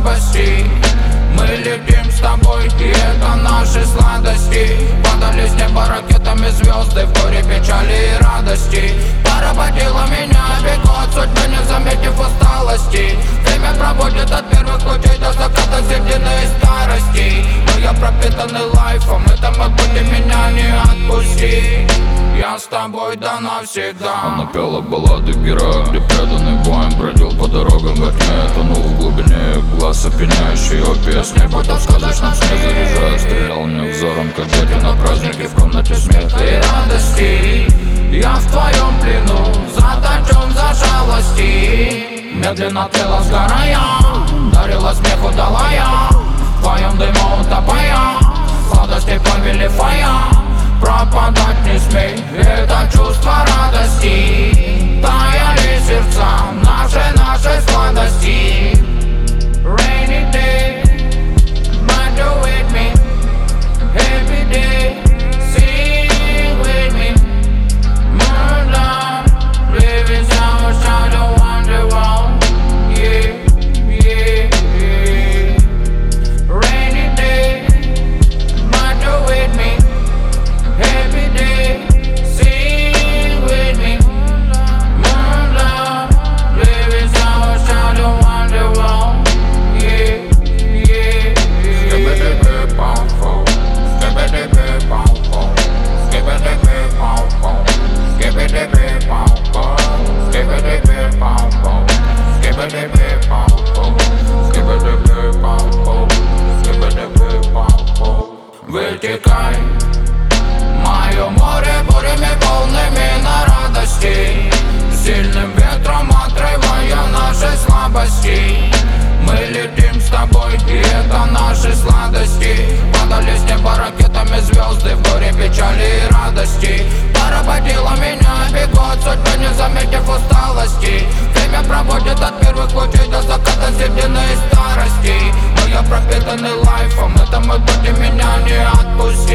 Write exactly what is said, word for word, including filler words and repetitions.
слабостей. Мы летим с тобой, и это наши сладости. Падали с неба ракетами звезды в горе печали и радости. Поработила меня, бегут судьбы, не заметив усталости. Время проводит от первых лучей до заката седины и старости. Но я пропитанный лайфом, это могу ты меня не отпусти. Я с тобой да навсегда. Она пела баллады героя, где преданный воин бродил по дорогам во тьме, тонул в глубине глаз опьяняющий ее песни. Будто в сказочном сне заряжая, стрелял мне взором, как дети на празднике в комнате смеха и радости. Я в твоем плену, заточен за жалости. Медленно тлела сгорая, дарила смеху далая. В твоем дыму утопая, сладости повелевая. Пропадать не смей, это чувство радости. Таяли сердца, наши, наши сладости. Rainy day, but you're with me. Happy day, sing with me. Murder, living our shadow on the wall. Yeah, yeah, yeah. Rainy day, but you're with me. Happy day, sing with me. Murder, living our shadow on the wall. Yeah, yeah, yeah. Skibidi-bidi-bom-bom, skibidi-bidi-bom-bom, skibidi-bidi-bom-bom, skibidi-bidi-bom-bom, skibidi-bidi-bom-bom, skibidi-bidi-bom-bom, skibidi-bidi-bom-bom, skibidi-bidi-bom-bom. Вытекай, мое море бурями волнами на радости, сильным ветром отрывая наши слабости. Мы летим с тобой, и это наши сладости. Падали с неба ракетами звезды в горе печали и радости. Поработила меня, бегут судьбы, не заметив усталости. Время проводит от первых лучей до заката седины и старости. Но я пропитанный лайфом, это мы будем меня не отпустить.